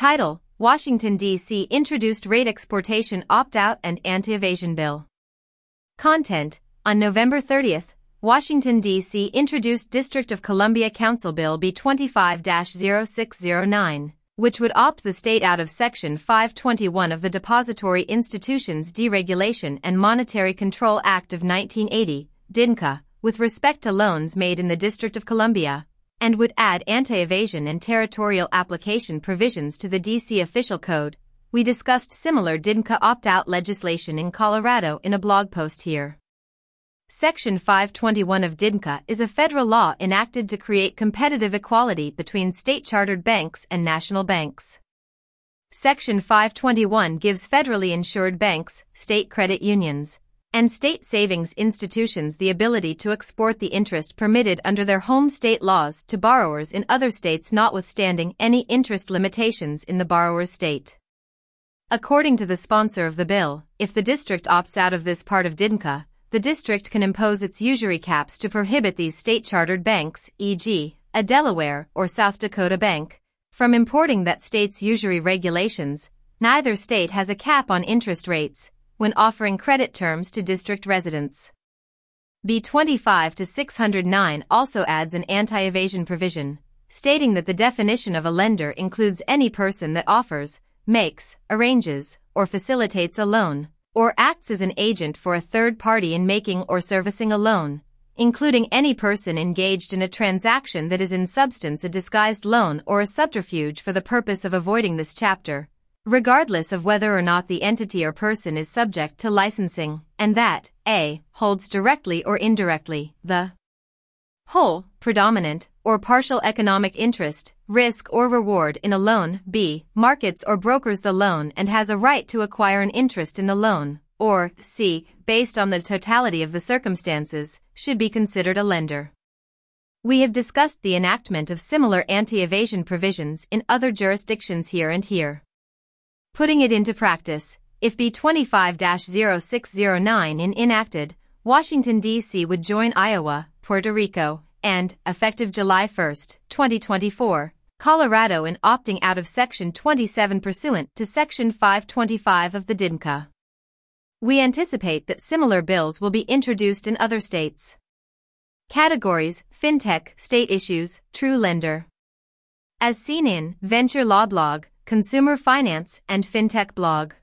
Title: Washington, D.C. introduced Rate Exportation Opt-out and Anti-Evasion Bill. Content: On November 30, Washington, D.C. introduced District of Columbia Council Bill B-25-0609, which would opt the state out of Section 521 of the Depository Institutions Deregulation and Monetary Control Act of 1980, DINCA, with respect to loans made in the District of Columbia, and would add anti-evasion and territorial application provisions to the D.C. Official Code. We discussed similar DINCA opt-out legislation in Colorado in a blog post here. Section 521 of DINCA is a federal law enacted to create competitive equality between state-chartered banks and national banks. Section 521 gives federally insured banks, state credit unions, and state savings institutions the ability to export the interest permitted under their home state laws to borrowers in other states notwithstanding any interest limitations in the borrower's state. According to the sponsor of the bill, if the district opts out of this part of DINCA, the district can impose its usury caps to prohibit these state-chartered banks, e.g., a Delaware or South Dakota bank, from importing that state's usury regulations. Neither state has a cap on interest rates when offering credit terms to district residents. B-25-609 also adds an anti-evasion provision, stating that the definition of a lender includes any person that offers, makes, arranges, or facilitates a loan, or acts as an agent for a third party in making or servicing a loan, including any person engaged in a transaction that is in substance a disguised loan or a subterfuge for the purpose of avoiding this chapter, regardless of whether or not the entity or person is subject to licensing, and that, a, holds directly or indirectly the whole, predominant, or partial economic interest, risk or reward in a loan, b, markets or brokers the loan and has a right to acquire an interest in the loan, or c, based on the totality of the circumstances, should be considered a lender. We have discussed the enactment of similar anti-evasion provisions in other jurisdictions here and here. Putting it into practice, if B-25-0609 is enacted, Washington, D.C. would join Iowa, Puerto Rico, and, effective July 1, 2024, Colorado in opting out of Section 27 pursuant to Section 525 of the DINCA. We anticipate that similar bills will be introduced in other states. Categories: FinTech, State Issues, True Lender. As seen in Venture Law Blog, Consumer Finance, and FinTech Blog.